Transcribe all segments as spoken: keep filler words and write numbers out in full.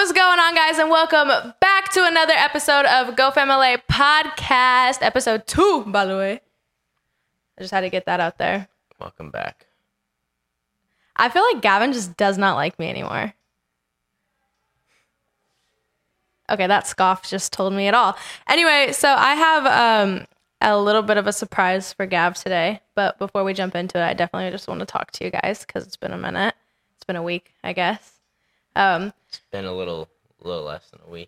What's going on, guys, and welcome back to another episode of Go Fam L A podcast, episode two, by the way. I just had to get that out there. Welcome back. I feel like Gavin just does not like me anymore. Okay, that scoff just told me it all. Anyway, so I have um, a little bit of a surprise for Gav today, but before we jump into it, I definitely just want to talk to you guys because it's been a minute. It's been a week, I guess. Um, it's been a little, little less than a week.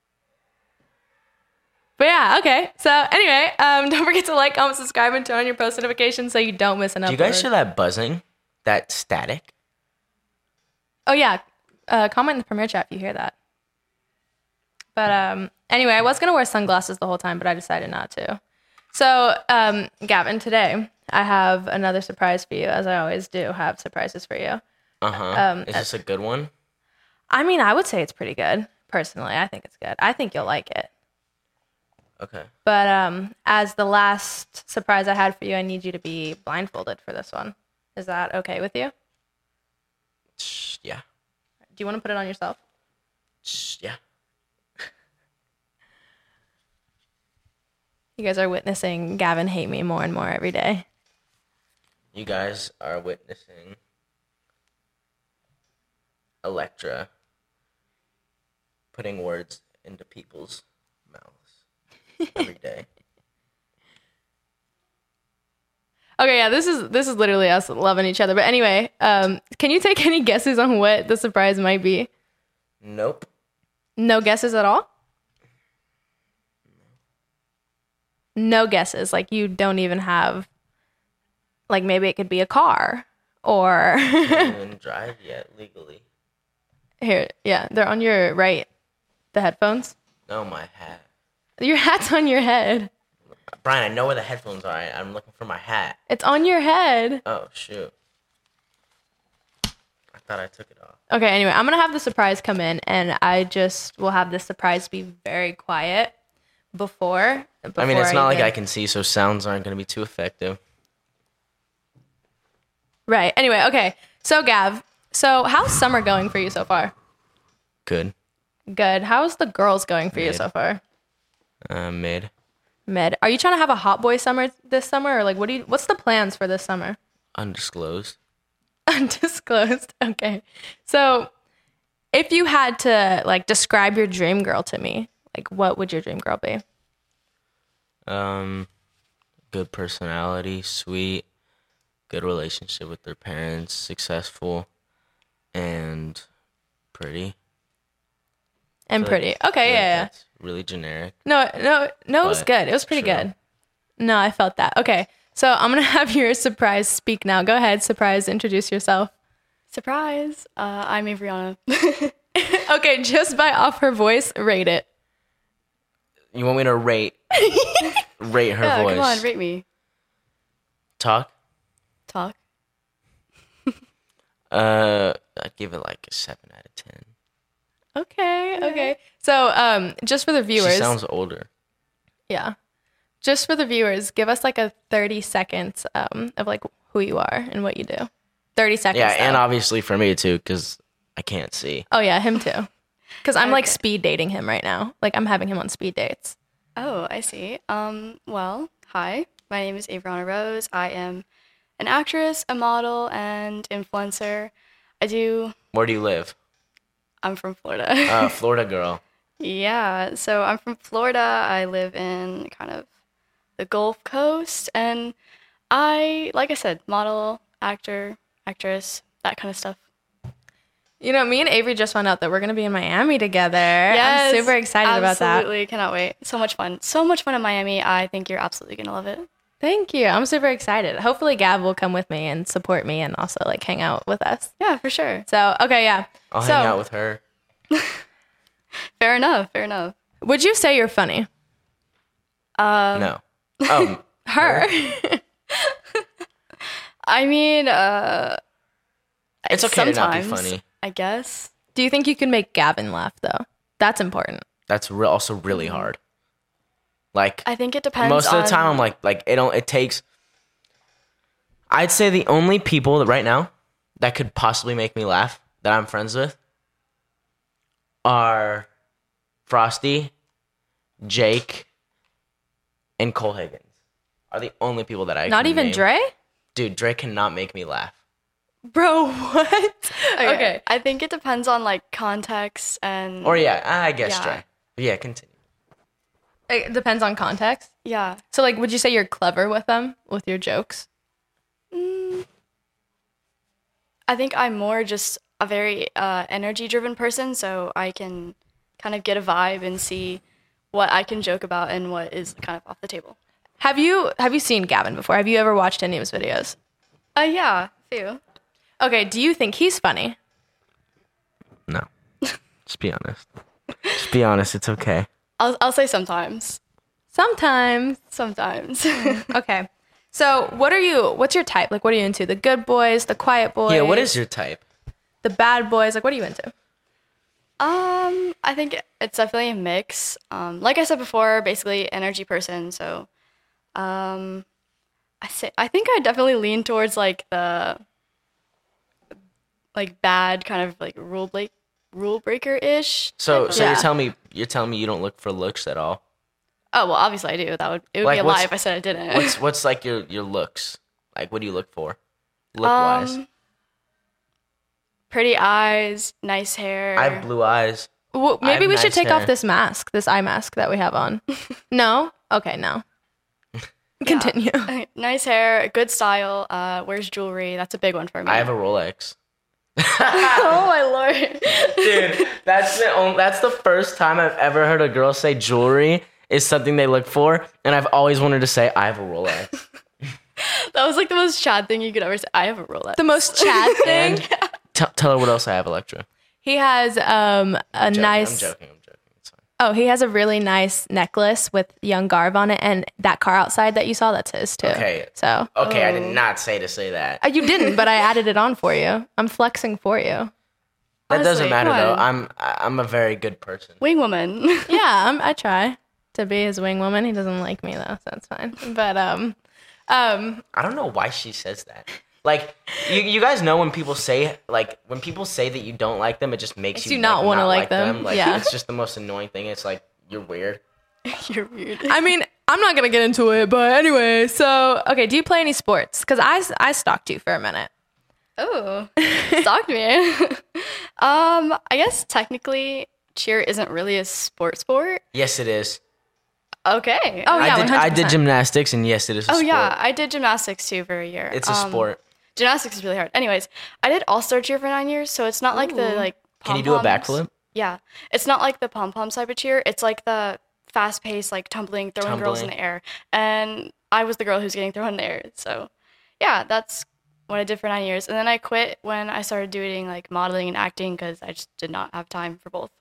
But yeah, okay. So anyway, um, don't forget to like, comment, subscribe, and turn on your post notifications so you don't miss an upload. Do you guys hear that buzzing? That static? Oh yeah. Uh, comment in the Premiere chat if you hear that. But um, anyway, I was gonna wear sunglasses the whole time, but I decided not to. So um, Gavin, today I have another surprise for you, as I always do have surprises for you. Uh huh. Um, Is this a good one? I mean, I would say it's pretty good. Personally, I think it's good. I think you'll like it. Okay. But um, as the last surprise I had for you, I need you to be blindfolded for this one. Is that okay with you? Yeah. Do you want to put it on yourself? Yeah. You guys are witnessing Gavin hate me more and more every day. You guys are witnessing Electra putting words into people's mouths every day. Okay, yeah, this is this is literally us loving each other. But anyway, um, can you take any guesses on what the surprise might be? Nope. No guesses at all? No guesses. Like, you don't even have, like, maybe it could be a car or... I can't even drive yet legally. Here, yeah, they're on your right. The headphones? No, my hat. Your hat's on your head. Brian, I know where the headphones are. I, I'm looking for my hat. It's on your head. Oh, shoot. I thought I took it off. Okay, anyway, I'm going to have the surprise come in, and I just will have this surprise be very quiet before. before I mean, it's not I like even... I can see, so sounds aren't going to be too effective. Right. Anyway, okay. So, Gav, so how's summer going for you so far? Good. Good. How's the girls going for Mid. you so far? Uh, mid. Mid. Are you trying to have a hot boy summer this summer, or like what do you? What's the plans for this summer? Undisclosed. Undisclosed. Okay. So, if you had to like describe your dream girl to me, like what would your dream girl be? Um, good personality, sweet, good relationship with their parents, successful, and pretty. And pretty. Like, okay, yeah, yeah. That's really generic. No, no, no, it was But good. It was pretty true. good. No, I felt that. Okay. So I'm going to have your surprise speak now. Go ahead, surprise, introduce yourself. Surprise. Uh, I'm Avriana. Okay, just by off her voice, rate it. You want me to rate rate her yeah, voice? come on, rate me. Talk? Talk. Uh, I'd give it like a seven out of ten. Okay, okay. So um, just for the viewers. She sounds older. Yeah. Just for the viewers, give us like a thirty seconds um, of like who you are and what you do. thirty seconds. Yeah, though. and obviously for me too, because I can't see. Oh, yeah, him too. Because I'm like Okay. speed dating him right now. Like I'm having him on speed dates. Oh, I see. Um, well, hi. My name is Avriana Rose. I am an actress, a model, and influencer. I do... Where do you live? I'm from Florida. Uh, Florida girl. Yeah, so I'm from Florida. I live in kind of the Gulf Coast, and I, like I said, model, actor, actress, that kind of stuff. You know, me and Avery just found out that we're going to be in Miami together. Yes, I'm super excited about that. Absolutely, cannot wait. So much fun. So much fun in Miami. I think you're absolutely going to love it. Thank you. I'm super excited. Hopefully Gav will come with me and support me and also like hang out with us. Yeah, for sure. So, okay, yeah. I'll so, hang out with her. Fair enough, fair enough. Would you say you're funny? Um, No. Oh, Her. I mean, uh, it's okay to not be sometimes, funny. I guess. Do you think you can make Gavin laugh though? That's important. That's re- also really hard. Like I think it depends. most of the on- time, I'm like, like it don't. It takes. I'd say the only people that right now that could possibly make me laugh that I'm friends with are Frosty, Jake, and Cole Higgins. Are the only people that I Not can even name. Dre? Dude, Dre cannot make me laugh. Bro, what? Okay. Okay. I think it depends on like context and. Or yeah, I guess Yeah. Dre. But yeah, continue. It depends on context. Yeah. So, like, would you say you're clever with them, with your jokes? Mm, I think I'm more just a very uh, energy-driven person, so I can kind of get a vibe and see what I can joke about and what is kind of off the table. Have you have you seen Gavin before? Have you ever watched any of his videos? Uh, yeah, a few. Okay, do you think he's funny? No. Just be honest. Just be honest. It's okay. I'll I'll say sometimes. Sometimes. Sometimes. Okay. So, what are you, what's your type? Like, what are you into? The good boys, the quiet boys? Yeah, what is your type? The bad boys? Like, what are you into? Um, I think it's definitely a mix. Um, like I said before, basically energy person. So, um, I say I think I definitely lean towards like the like bad kind of like rule break rule breaker ish. So, so Yeah. you're telling me you're telling me you don't look for looks at all? Oh well, obviously I do. That would it would Like, be a what's- lie if I said I didn't. What's what's like your your looks? Like, what do you look for? Look wise. Um, pretty eyes, nice hair. I have blue eyes. Well, I maybe have we should nice take hair. off this mask, this eye mask that we have on. No? Okay, no. Continue. nice hair, good style. Uh, wears jewelry. That's a big one for me. I have a Rolex. oh my lord. Dude, that's the only, that's the first time I've ever heard a girl say jewelry is something they look for, and I've always wanted to say I have a Rolex. That was like the most Chad thing you could ever say. I have a Rolex. The most Chad thing. And t- tell her what else I have, Electra. He has um a Joking, nice. I'm joking. I'm joking. It's fine. Oh, he has a really nice necklace with Young Garv on it, and that car outside that you saw, that's his too. Okay. So Okay, I did not say to say that. Uh, you didn't, but I added it on for you. I'm flexing for you. That Honestly, doesn't matter come though. on. I'm I'm a very good person. Wing woman. Yeah, I'm, I try to be his wing woman. He doesn't like me though, so that's fine. But um, um, I don't know why she says that. Like, you, you guys know when people say, like, when people say that you don't like them, it just makes Makes you, you not like, wanna not like like them. Like, Yeah. it's just the most annoying thing. It's like, you're weird. You're weird. I mean, I'm not gonna get into it, but anyway. So okay, do you play any sports? Because I I stalked you for a minute. Oh, stalked me. um, I guess technically cheer isn't really a sport sport. Yes, it is. Okay. Oh yeah, I did I did one hundred percent. gymnastics, and yes, it is a Oh sport. yeah, I did gymnastics too for a year. It's a Um, sport. Gymnastics is really hard. Anyways, I did all star cheer for nine years, so it's not like the Ooh. like. Can you do a pom-poms. backflip? Yeah, it's not like the pom pom type of cheer. It's like the fast paced, like tumbling, throwing girls in Tumbling. the air. And I was the girl who's getting thrown in the air. So, yeah, that's what I did for nine years. And then I quit when I started doing like modeling and acting because I just did not have time for both.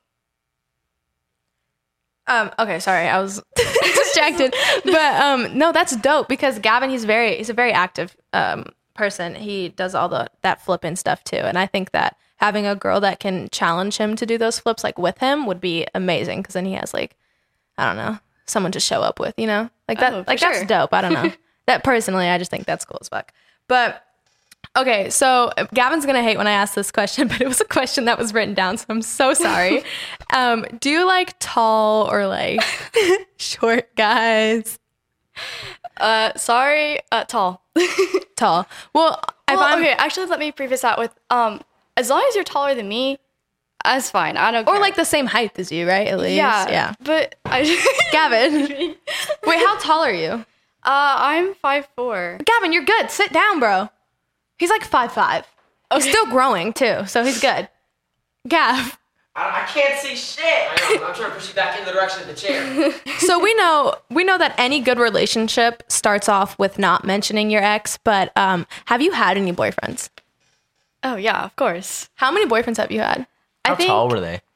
Um, okay, sorry, I was distracted. But um, no, that's dope because Gavin, he's very, he's a very active um person. He does all the that flipping stuff too, and I think that having a girl that can challenge him to do those flips like with him would be amazing because then he has like, I don't know, someone to show up with, you know, like that, Oh, for like that's sure. dope. I don't know that personally, I just think that's cool as fuck. But okay, so Gavin's gonna hate when I ask this question, but it was a question that was written down, so I'm so sorry. um, do you like tall or like short guys? Uh, sorry, uh, tall. Tall. Well, if Well, I'm okay, actually, let me preface that with um, as long as you're taller than me, that's fine. I don't. or care. like the same height as you, right? At least. yeah, Yeah. But I. Gavin, wait, how tall are you? Uh, I'm five four. Gavin, you're good. Sit down, bro. He's like five five. He's Okay. still growing too, so he's good. Gav. I, I can't see shit. I know, I'm trying to push you back in the direction of the chair. So we know we know that any good relationship starts off with not mentioning your ex, but um, have you had any boyfriends? Oh yeah, of course. How many boyfriends have you had? How I think tall were they?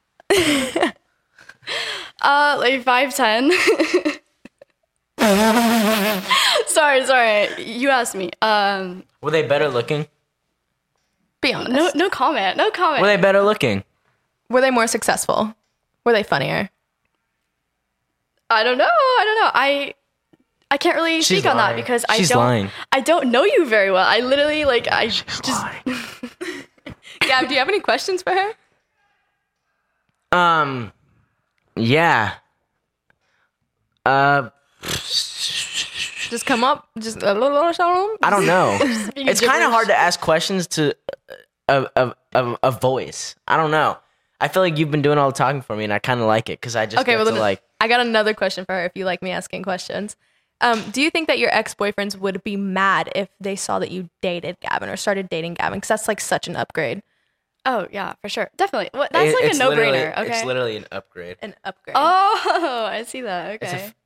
uh like five ten. sorry, sorry. You asked me. Um, Were they better looking? Be honest. no, no comment. No comment. Were they better looking? Were they more successful? Were they funnier? I don't know. I don't know. I I can't really She's speak on that lying. because I She's don't. lying. I don't know you very well. I literally like I just. Gav, do you have any questions for her? Um, yeah. Uh, Just come up. Just a little. I don't know. Being It's kind of gibberish. hard to ask questions to a, a, a, a voice. I don't know. I feel like you've been doing all the talking for me, and I kind of like it because I just Okay, get well, to then like. I got another question for her. If you like me asking questions, um, do you think that your ex boyfriends would be mad if they saw that you dated Gavin or started dating Gavin? Because that's like such an upgrade. Oh yeah, for sure, definitely. What, that's it- like a it's literally- no-brainer. Okay. It's literally an upgrade. An upgrade. Oh, I see that. It's a Okay.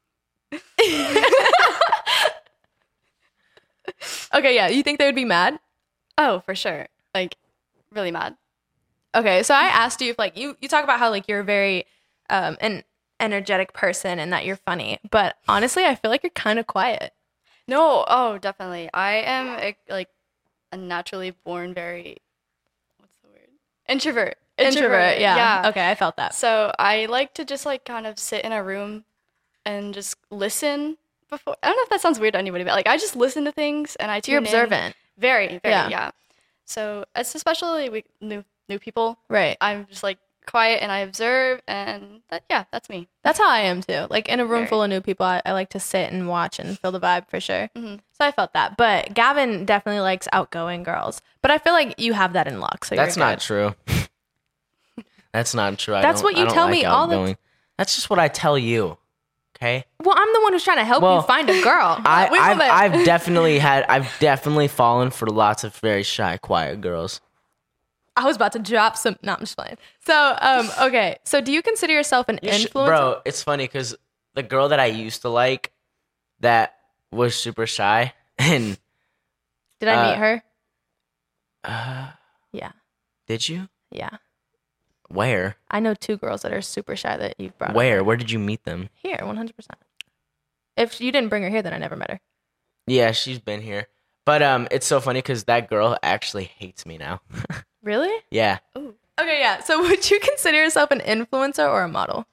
f- Okay, yeah. You think they would be mad? Oh, for sure. Like, really mad. Okay, so I asked you if like you you talk about how like you're a very um an energetic person and that you're funny, but honestly, I feel like you're kind of quiet. No, oh, definitely. I am a, like a naturally born very what's the word? Introvert. Introvert, yeah. Yeah. Okay, I felt that. So I like to just like kind of sit in a room and just listen before. I don't know if that sounds weird to anybody, but like I just listen to things and I tune You're in. observant, Very, very, Yeah. yeah. So it's especially with new new people. right? I'm just like quiet and I observe, and that, yeah, that's me. That's how I am too. Like in a room Very. full of new people, I, I like to sit and watch and feel the vibe for sure. Mhm. So I felt that. But Gavin definitely likes outgoing girls. But I feel like you have that in luck. So That's you're not good. true. That's not true. I That's don't- what you I don't tell like me all the outgoing. That's just what I tell you. Okay. Well, I'm the one who's trying to help Well, you find a girl. I, wait a I've, minute. I've definitely had, I've definitely fallen for lots of very shy, quiet girls. I was about to drop some. No, I'm just playing. So, um, okay. So, do you consider yourself an You sh- influencer? Bro, it's funny because the girl that I used to like that was super shy and Did I uh, meet her? uh, Yeah, did you? yeah. Where? I know two girls that are super shy that you brought. up. Where? Where did you meet them? Here, one hundred percent. If you didn't bring her here, then I never met her. Yeah, she's been here. But um, it's so funny because that girl actually hates me now. Really? Yeah. Okay, yeah. So, would you consider yourself an influencer or a model?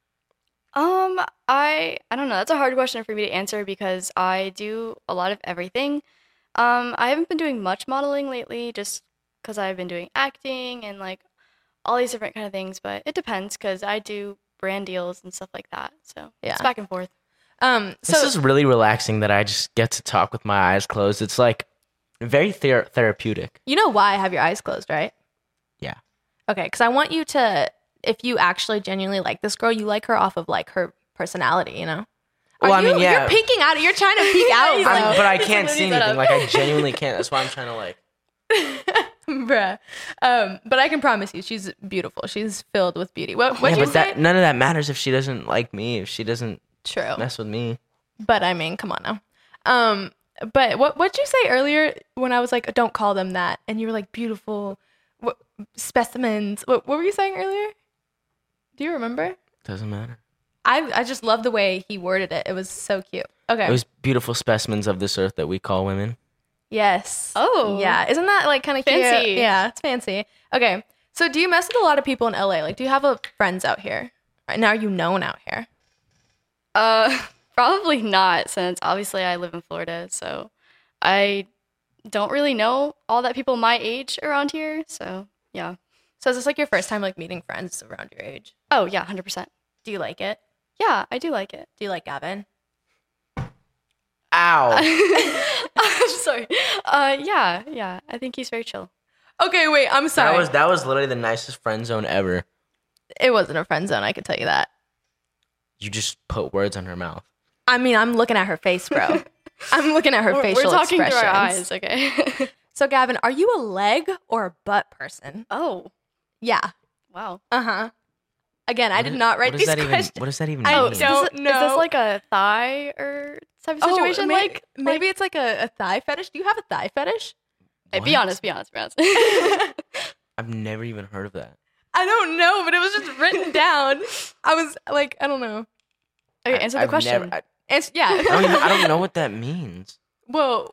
Um, I I don't know. That's a hard question for me to answer because I do a lot of everything. Um, I haven't been doing much modeling lately, just because I've been doing acting and like all these different kind of things. But it depends because I do brand deals and stuff like that. So Yeah. it's back and forth. Um. So, This is really relaxing that I just get to talk with my eyes closed. It's like very ther- therapeutic. you know why I have your eyes closed, right? Yeah. Okay, because I want you to, if you actually genuinely like this girl, you like her off of like her personality, you know? Are Well, I you, mean, yeah. You're peeking out. You're trying to peek out, he's bro. I'm- but I It's can't literally see set anything. up. Like I genuinely can't. That's why I'm trying to like. Bruh. Um, but I can promise you, she's beautiful. She's filled with beauty. What? What yeah, you but say? that none of that matters if she doesn't like me. If she doesn't True. mess with me. But I mean, come on now. Um, but what what'd you say earlier when I was like, don't call them that, and you were like, beautiful what, specimens. What what were you saying earlier? Do you remember? Doesn't matter. I I just love the way he worded it. It was so cute. Okay. It was beautiful specimens of this earth that we call women. Yes. Oh. Yeah. Isn't that like kind of cute? Fancy. Yeah, it's fancy. Okay. So do you mess with a lot of people in L A? Like, do you have a friends out here? Right now, are you known out here? Uh, probably not, since obviously I live in Florida, so I don't really know all that people my age around here. So yeah. So is this like your first time like meeting friends around your age? Oh yeah, hundred percent. Do you like it? Yeah, I do like it. Do you like Gavin? Ow. I'm sorry. Uh, yeah, yeah. I think he's very chill. Okay, wait. I'm sorry. That was that was literally the nicest friend zone ever. It wasn't a friend zone. I can tell you that. You just put words on her mouth. I mean, I'm looking at her face, bro. I'm looking at her We're, facial we're talking through expressions. our eyes, okay? So, Gavin, are you a leg or a butt person? oh, Yeah. wow. Uh huh. Again, I What did is- not write what these does that even, questions. What does that even I mean? Is don't this, know. Is this like a thigh or type of situation? Oh, may- like, maybe like, it's like a, a thigh fetish. Do you have a thigh fetish? hey, be What? honest, be honest, be honest. I've never even heard of that. I don't know, but it was just written down. I was like, I don't know. okay, answer the I've question. never- I, And yeah. I don't even, I don't know what that means. Well,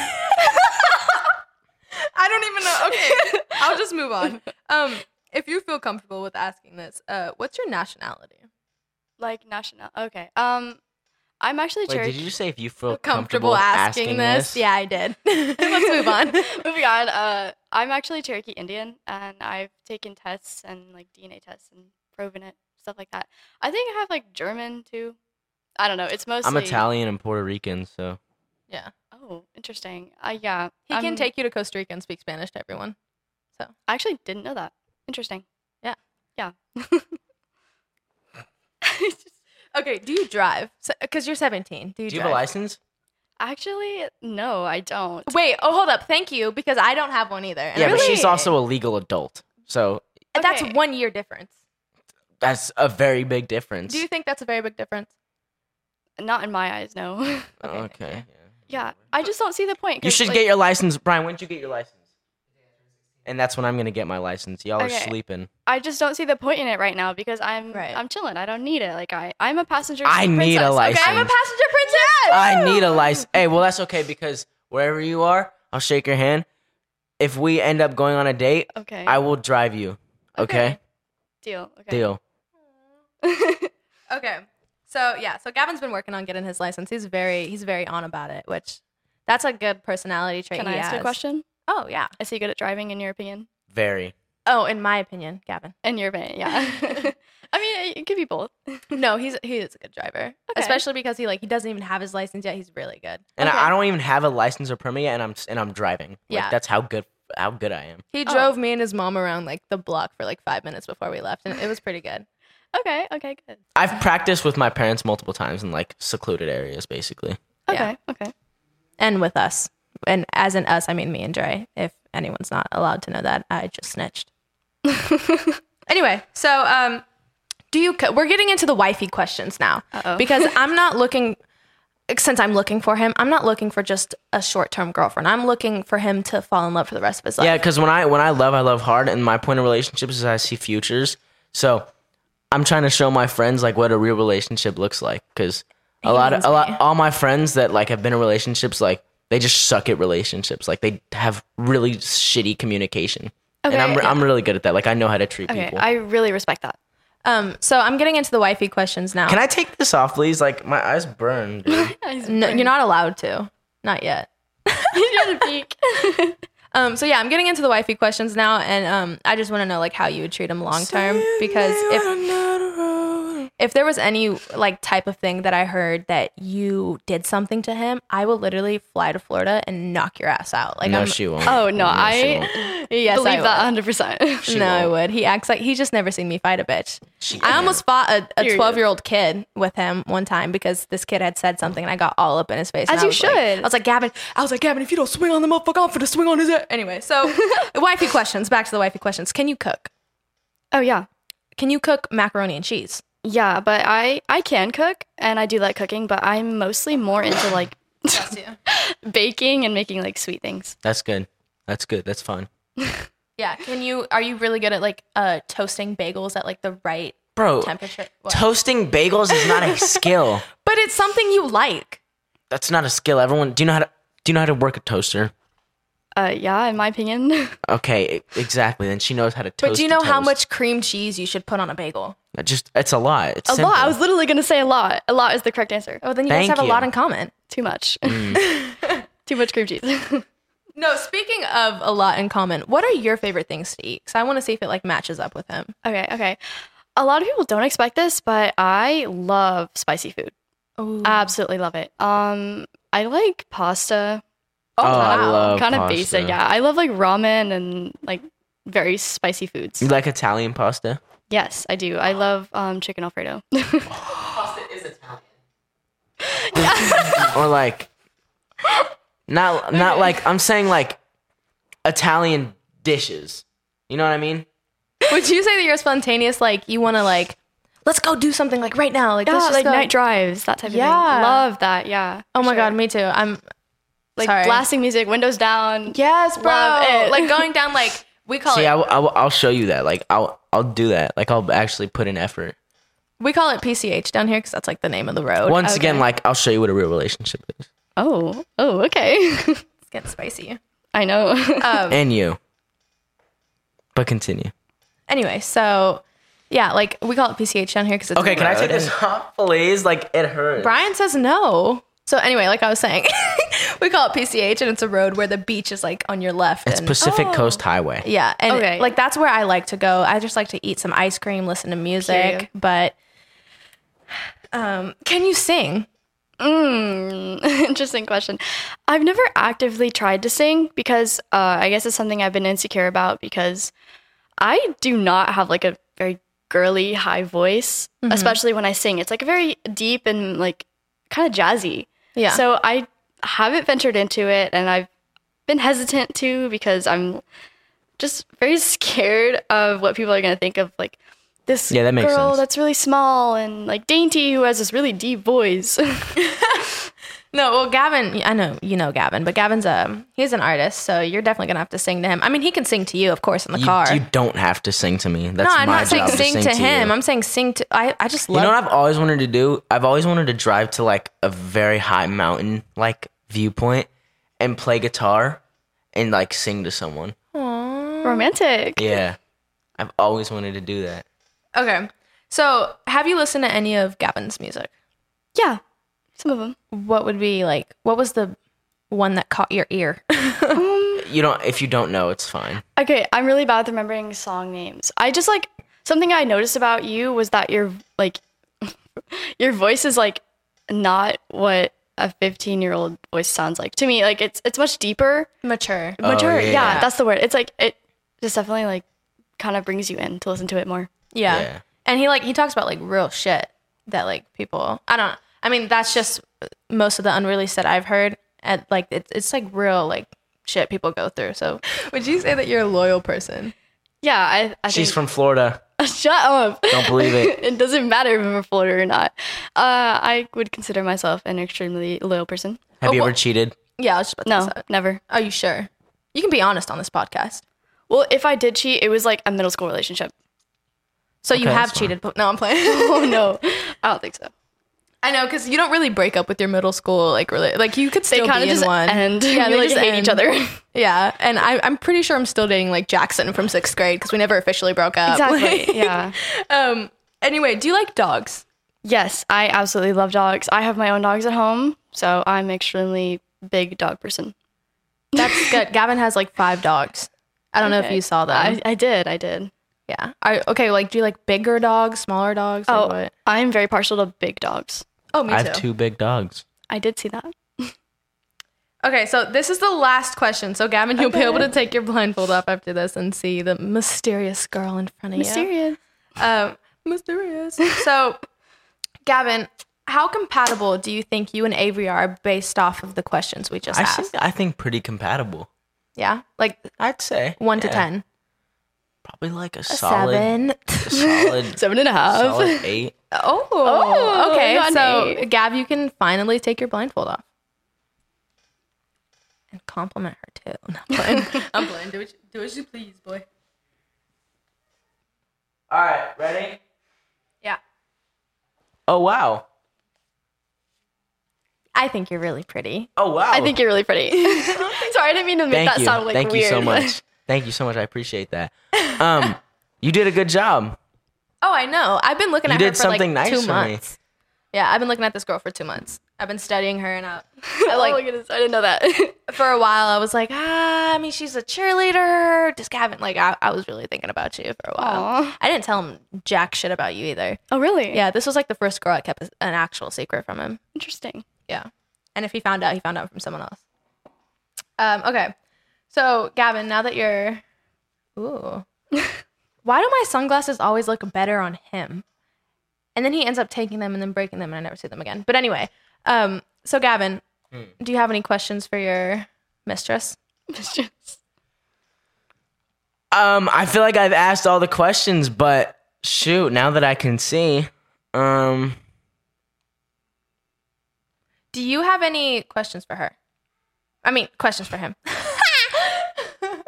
I don't even know. Okay, I'll just move on. Um, if you feel comfortable with asking this, uh, what's your nationality? Like national. Okay. Um, I'm actually Wait, Cherokee. did you just say if you feel Comfortable asking, this? Yeah, I did. Let's move on. Moving on. Uh, I'm actually Cherokee Indian, and I've taken tests and like D N A tests and proven it, stuff like that. I think I have like German too. I don't know. It's mostly. I'm Italian and Puerto Rican, so. Yeah. Oh, interesting. Uh, yeah. He I'm- can take you to Costa Rica and speak Spanish to everyone. I actually didn't know that. Interesting. Yeah. Yeah. Okay, do you drive? Because you're seventeen. Do you Do you drive? have a license? Actually, no, I don't. Wait, oh, hold up. Thank you, because I don't have one either. And Yeah, I but really- she's also a legal adult. So That's Okay. one year difference. that's a very big difference. Do you think that's a very big difference? Not in my eyes, no. Okay. Yeah, I just don't see the point. You 'cause, should like, get your license. Brian, when did you get your license? And that's when I'm going to get my license. Y'all are Okay. sleeping. I just don't see the point in it right now because I'm Right. I'm chilling. I don't need it. Like I I'm a passenger. I need a princess, license. Okay? I'm a passenger princess. I need a license. Hey, well, that's okay because wherever you are, I'll shake your hand. If we end up going on a date, Okay. I will drive you. Okay? Deal. Okay. Deal. Okay. So yeah, so Gavin's been working on getting his license. He's very he's very on about it, which that's a good personality trait. Can he I ask has. a question? Oh yeah. Is he good at driving in your opinion? Very. Oh, in my opinion, Gavin. In your opinion, yeah. I mean, it could be both. No, he's he is a good driver, especially because he like he doesn't even have his license yet. He's really good. And Okay. I, I don't even have a license or permit yet, and I'm and I'm driving. Like, Yeah. that's how good how good I am. He Oh. drove me and his mom around like the block for like five minutes before we left, and it was pretty good. Okay. Okay. Good. I've practiced with my parents multiple times in like secluded areas, basically. Okay. Okay. And with us, and as in us, I mean me and Dre. If anyone's not allowed to know that, I just snitched. Anyway, so um, do you? co- We're getting into the wifey questions now Uh-oh. because I'm not looking. Since I'm looking for him, I'm not looking for just a short-term girlfriend. I'm looking for him to fall in love for the rest of his life. Yeah, because when I when I love, I love hard, and my point of relationships is I see futures. So I'm trying to show my friends like what a real relationship looks like. Because a lot of means a me. lot all my friends that like have been in relationships, like they just suck at relationships. Like they have really shitty communication. Okay, and I'm re- yeah. I'm really good at that. Like I know how to treat Okay. people. I really respect that. Um. So I'm getting into the wifey questions now. Can I take this off, please? Like my eyes burn, dude. No, you're not allowed to. Not yet. You're the peak. Um, so yeah, I'm getting into the wifey questions now, and um, I just want to know like how you would treat him long term, because if if there was any like type of thing that I heard that you did something to him, I will literally fly to Florida and knock your ass out. Like no, I'm, she won't. Oh no, she I won't. yes, believe I that would. one hundred percent. She no, I won't. would. He acts like he's just never seen me fight a bitch. She I almost fought a Period. twelve year old kid with him one time because this kid had said something and I got all up in his face. As and I you was like- should. I was like, Gavin, I was like, Gavin, if you don't swing on the motherfucker, I'm finna swing on his head. Anyway, so wifey questions. Back to the wifey questions. Can you cook? Oh yeah. Can you cook macaroni and cheese? Yeah, but I I can cook and I do like cooking, but I'm mostly more into like Yes, you. baking and making like sweet things. That's good. That's good. That's fun. Yeah. Can you? Are you really good at like uh, toasting bagels at like the right Bro, temperature? What? toasting bagels is not a skill. But it's something you like. That's not a skill. Everyone, do you know how to do you know how to work a toaster? Uh yeah, in my opinion. Okay, e- exactly. Then she knows how to toast. But do you a know how toast. much cream cheese you should put on a bagel? Just it's a lot. It's A simple. lot. I was literally gonna say a lot. A lot is the correct answer. Oh, then you Thank guys have a you. lot in common. Too much. Mm. Too much cream cheese. No, speaking of a lot in common, what are your favorite things to eat? Because I want to see if it like matches up with him. Okay, okay. A lot of people don't expect this, but I love spicy food. Oh, Absolutely love it. Um, I like pasta. Oh, I wow. love Kind of pasta. basic, yeah. I love like ramen and like very spicy foods. You like Italian pasta? Yes, I do. I love um chicken Alfredo. Pasta is Italian. Or like not not like I'm saying like Italian dishes. You know what I mean? would you say that you're spontaneous? Like you want to like, let's go do something like right now. Like Yeah, let's just like go. night drives, that type of Yeah. thing. Love that, yeah. Oh for my sure. god, me too. I'm Like sorry. blasting music, windows down. Yes, bro. Love it. Like going down like we call See, it. I, will- I, will- I'll show you that. Like I'll I'll do that. Like I'll actually put in effort. We call it P C H down here because that's like the name of the road. Once okay. again, like I'll show you what a real relationship is. Oh, oh, okay. It's getting spicy. I know. Um, And you. But continue. anyway, so Yeah, like we call it P C H down here because it's Okay, can I road take this and- off, please? Like, it hurts. Brian says no. So anyway, like I was saying, we call it P C H, and it's a road where the beach is like on your left. It's and, Pacific Oh. Coast Highway. Yeah, and Okay. like that's where I like to go. I just like to eat some ice cream, listen to music. Hear you. But um, can you sing? Mm, interesting question. I've never actively tried to sing because uh, I guess it's something I've been insecure about because I do not have like a very girly high voice, especially when I sing. It's like very deep and like kind of jazzy. Yeah. So I haven't ventured into it and I've been hesitant to because I'm just very scared of what people are going to think of like this Yeah, that makes girl sense. that's really small and like dainty who has this really deep voice. No, well, Gavin, I know you know Gavin, but Gavin's a he's an artist, so you're definitely gonna have to sing to him. I mean, he can sing to you, of course, in the You, car. you don't have to sing to me. That's no, I'm my not saying job sing, to, him. you. I'm saying sing to. I I just You love. know what I've always wanted to do? I've always wanted to drive to like a very high mountain like viewpoint and play guitar and like sing to someone. Romantic. Yeah. I've always wanted to do that. Okay, so have you listened to any of Gavin's music? Yeah, some of them. What would be like? What was the one that caught your ear? You don't if you don't know, it's fine. Okay, I'm really bad with remembering song names. I just like something I noticed about you was that your like your voice is like not what a fifteen year old voice sounds like to me. Like it's it's much deeper, Mature. mature. Oh, yeah, yeah, yeah. that's the word. It's like it just definitely like kind of brings you in to listen to it more. Yeah. Yeah. And he like he talks about like real shit that like people I don't I mean that's just most of the unreleased that I've heard and like it's it's like real like shit people go through. So would you say that you're a loyal person? Yeah, I, I She's think. from Florida. Shut up. Don't believe it. It doesn't matter if I'm from Florida or not. Uh, I would consider myself an extremely loyal person. Have Oh, you wha- ever cheated? Yeah, I was just about to No, say that. never. Are you sure? You can be honest on this podcast. Well, if I did cheat, it was like a middle school relationship. So you Okay, have that's fine. cheated. But no, I'm playing. Oh no, I don't think so. I know because you don't really break up with your middle school like really like you could They still kind be of just in one. end. Yeah, We, they like, just hate end. each other. Yeah, and I, I'm pretty sure I'm still dating like Jackson from sixth grade because we never officially broke up. Exactly. Yeah. um. Anyway, do you like dogs? Yes, I absolutely love dogs. I have my own dogs at home, so I'm an extremely big dog person. That's good. Gavin has like five dogs. I don't know if Okay. you saw them. I, I did. I did. yeah. I, okay. Like, do you like bigger dogs, smaller dogs? Like Oh, what? I'm very partial to big dogs. Oh, me I too. have two big dogs. I did see that. Okay, so this is the last question. So, Gavin, you'll be Okay. able to take your blindfold off after this and see the mysterious girl in front of Mysterious. you. Um, mysterious. So, Gavin, how compatible do you think you and Avery are based off of the questions we just I asked? think I think pretty compatible. Yeah, like I'd say one to Yeah. ten. Probably like a, A solid, seven. a solid, Seven and a half. solid eight. Oh, Oh, okay. you got an So, eight. Gav, you can finally take your blindfold off and compliment her too. No, I'm playing. I'm playing. Do what you, do as you please, boy. All right, ready? Yeah, Oh wow. I think you're really pretty. Oh wow. I think you're really pretty. Sorry, I didn't mean to make Thank that you. sound like Thank weird. you so much. Thank you so much. I appreciate that. Um, you did a good job. Oh, I know. I've been looking You at her did for like something nice two for me. months. Yeah, I've been looking at this girl for two months. I've been studying her, and I, I oh like my goodness, I didn't know that. for a while. I was like, ah, I mean, she's a cheerleader. Just Gavin, like, I, I was really thinking about you for a while. Aw. I didn't tell him jack shit about you either. Oh really? Yeah, this was like the first girl I kept a- an actual secret from him. Interesting. Yeah, and if he found out, he found out from someone else. Um. Okay, so Gavin, now that you're, ooh, why do my sunglasses always look better on him? And then he ends up taking them and then breaking them, and I never see them again. But anyway, um. So Gavin, do you have any questions for your mistress? Um, I feel like I've asked all the questions, but shoot, now that I can see, um, Do you have any questions for her? I mean, questions for him. Do you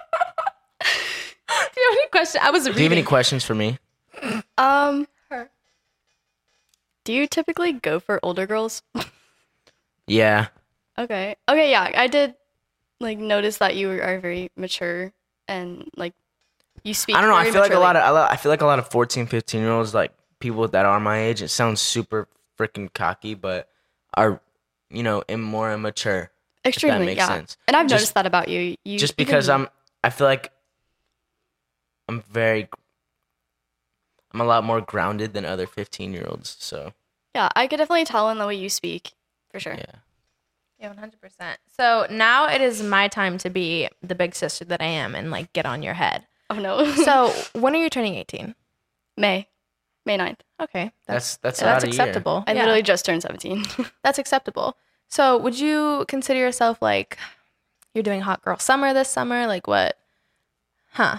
have any questions? I was do you have any reading. questions for me? Um, Her. do you typically go for older girls? Yeah. Okay. Okay, yeah. I did like notice that you are very mature and like you speak. I don't know. I very feel like a maturely. lot of I lo- I feel like a lot of fourteen, fifteen year olds, like people that are my age. It sounds super freaking cocky, but are you know im- more immature. extremely, makes yeah. sense. And I've Just- noticed that about you. You Just even- because I'm, I feel like I'm very, I'm a lot more grounded than other fifteen year olds. So yeah, I could definitely tell in the way you speak, for sure. yeah. Yeah, one hundred percent. So now it is my time to be the big sister that I am and like get on your head. Oh no. So when are you turning eighteen? May, May ninth. Okay. That's that's that's about a acceptable. I Yeah, literally just turned seventeen. that's acceptable. So would you consider yourself like you're doing hot girl summer this summer? Like what? Huh.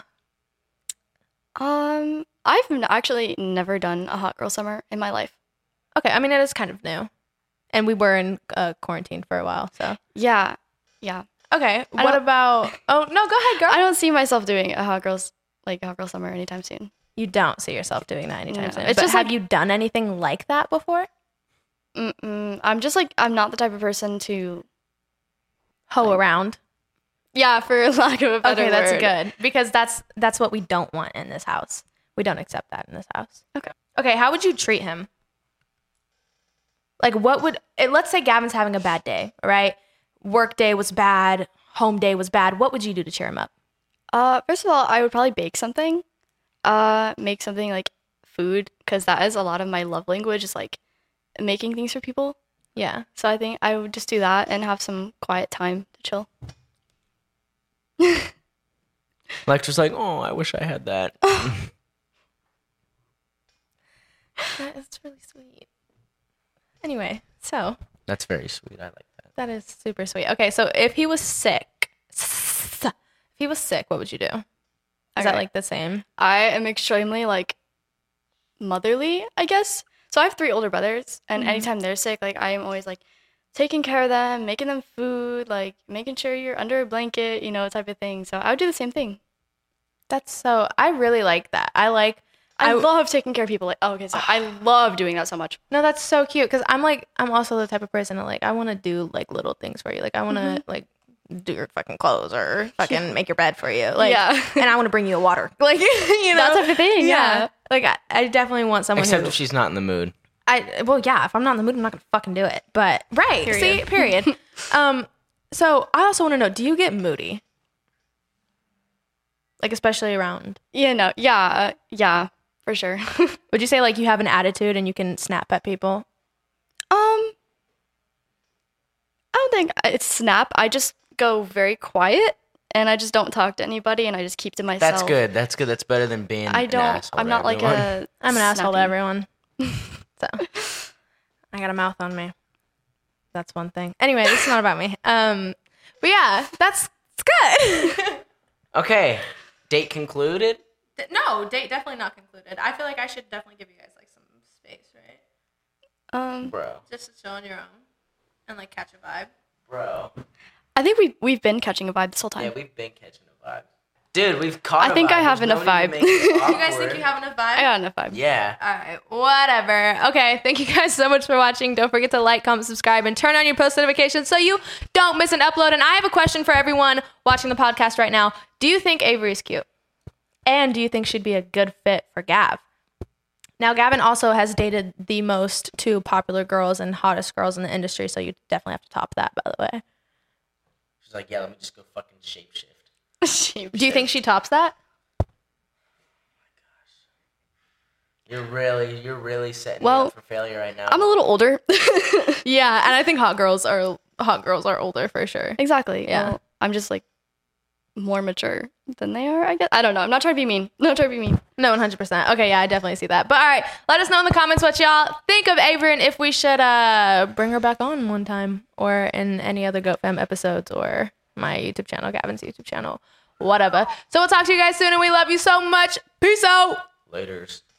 um, I've n- actually never done a hot girl summer in my life. Okay. I mean, it is kind of new. And we were in uh, quarantine for a while. So, Yeah, yeah. okay. I What don't- about, oh, no, go ahead, girl. I don't see myself doing a hot girls like a hot girl summer anytime soon. You don't see yourself doing that anytime No. soon. It's But just have like- you done anything like that before? Mm-mm. I'm just like I'm not the type of person to. Hoe around. Yeah, for lack of a better Okay, that's word. good because that's that's what we don't want in this house. We don't accept that in this house. Okay. Okay, how would you treat him? Like, what would eh, let's say Gavin's having a bad day, right? Work day was bad, home day was bad. What would you do to cheer him up? Uh, first of all, I would probably bake something. Uh, make something like food because that is a lot of my love language is like making things for people. Yeah. So I think I would just do that and have some quiet time to chill. Lecture's like, oh, I wish I had that. That's really sweet. Anyway, so That's very sweet. I like that. that is super sweet. Okay, so if he was sick, if he was sick, what would you do? Is that Okay. like the same? I am extremely like motherly, I guess. So I have three older brothers, and Mm-hmm. anytime they're sick, like I am always like taking care of them, making them food, like making sure you're under a blanket, you know, type of thing. So I would do the same thing. That's so. I really like that. I like. I, I- love taking care of people. Like, oh, okay, so I love doing that so much. No, that's so cute because I'm like I'm also the type of person that like I want to do like little things for you. Like I want to Mm-hmm. like do your fucking clothes or fucking make your bed for you. Like Yeah. and I want to bring you a water. Like you know That type of thing, yeah. Like I, I definitely want someone Except who if she's not in the mood. I well yeah, if I'm not in the mood, I'm not gonna fucking do it. But right, Period. see, period. um, so I also want to know, do you get moody? Like especially around. You know, yeah, uh, yeah, for sure. um, Would you say like you have an attitude and you can snap at people? I don't think it's snap. I just go very quiet and I just don't talk to anybody and I just keep to myself. That's good. That's good. That's better than being. I an don't. asshole I'm to not like everyone. a. I'm an asshole to snappy- everyone. So I got a mouth on me. That's one thing. Anyway, this is not about me. Um, but yeah, that's it's good. Okay, date concluded. No, date definitely not concluded. I feel like I should definitely give you guys like some space, right? Um, Bro, Just to chill on your own and like catch a vibe. bro. I think we we've been catching a vibe this whole time. Yeah, we've been catching a vibe. Dude, we've caught I a think I vibe. have There's enough no need to vibe. make it You guys think awkward. you have enough I vibe? got enough vibe. Yeah. All right, whatever. Okay, thank you guys so much for watching. Don't forget to like, comment, subscribe, and turn on your post notifications so you don't miss an upload. And I have a question for everyone watching the podcast right now. Do you think Avery is cute? And do you think she'd be a good fit for Gav? Now, Gavin also has dated the most two popular girls and hottest girls in the industry, so you definitely have to top that, by the way. She's like, yeah, let me just go fucking shapeshift. Do you think she tops that? You're really, you're really setting Well, me up for failure right now. I'm a little older. Yeah, and I think hot girls are hot girls are older for sure. Exactly. Yeah. Well, I'm just like more mature than they are, I guess. I don't know. I'm not trying to be mean. Not trying to be mean. No, one hundred percent. Okay, yeah, I definitely see that. But all right, let us know in the comments what y'all think of Avery and if we should uh bring her back on one time or in any other Goat Fam episodes or my YouTube channel, Gavin's YouTube channel, whatever. So we'll talk to you guys soon and we love you so much. Peace out. Laters.